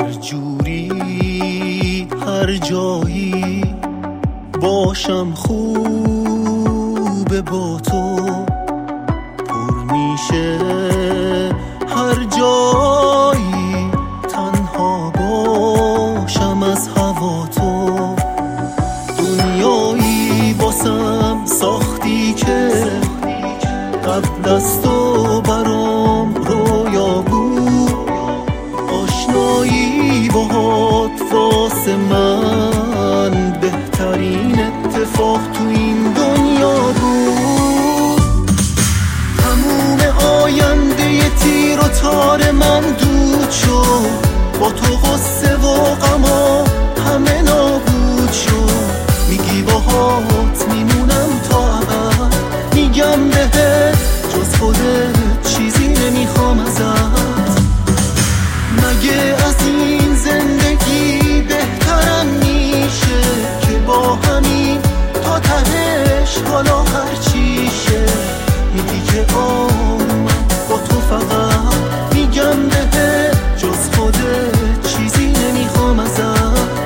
هر جوری هر جایی باشم خوبه با تو، پر میشه هر جایی تنها باشم از هوا تو. دنیایی واسم ساختی که قبل از تو برام رویا بود، آشنایی باهات واسه من بهترین اتفاق تو این دنیا بود. تموم آینده تیر و تار من دود شد، با تو غصه و غما همه نابود شد. میگی باهات میمونم تا ابد، میگم بهت جز خودت چیزی نمیخوام ازت. مگه از این زندگی بهترم میشه که با همین تا تهش حالا هر چیشه. میگی که من با تو فقط، میگم بهت جز خودت چیزی نمیخوام ازت.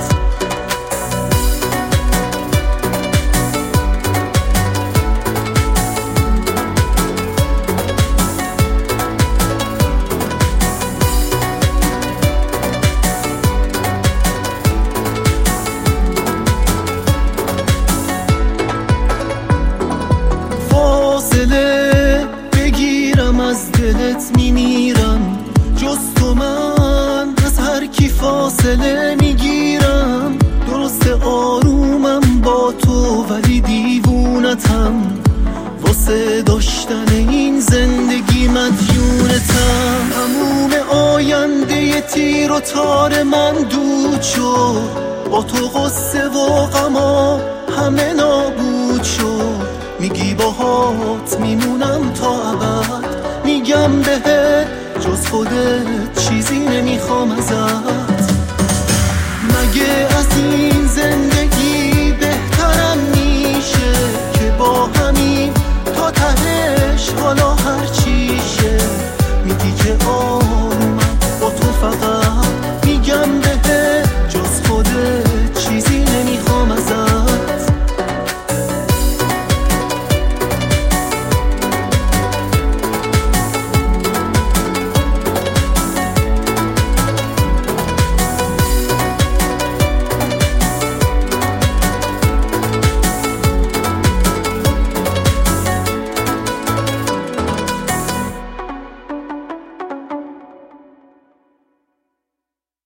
بگیرم از دلت میمیرم، جز تو من از هر کی فاصله میگیرم. درست آرومم با تو ولی دیوونتم، واسه داشتن این زندگی مدیونتم. تموم آینده تیر و تار من دود شد، با تو غصه و غما همه نابود شد. میگی باهات میمونم تا ابد، میگم بهت جز خودت چیزی نمیخوام ازت. مگه از این زندگی بهترم میشه که با همین تا تهش حالا هرچی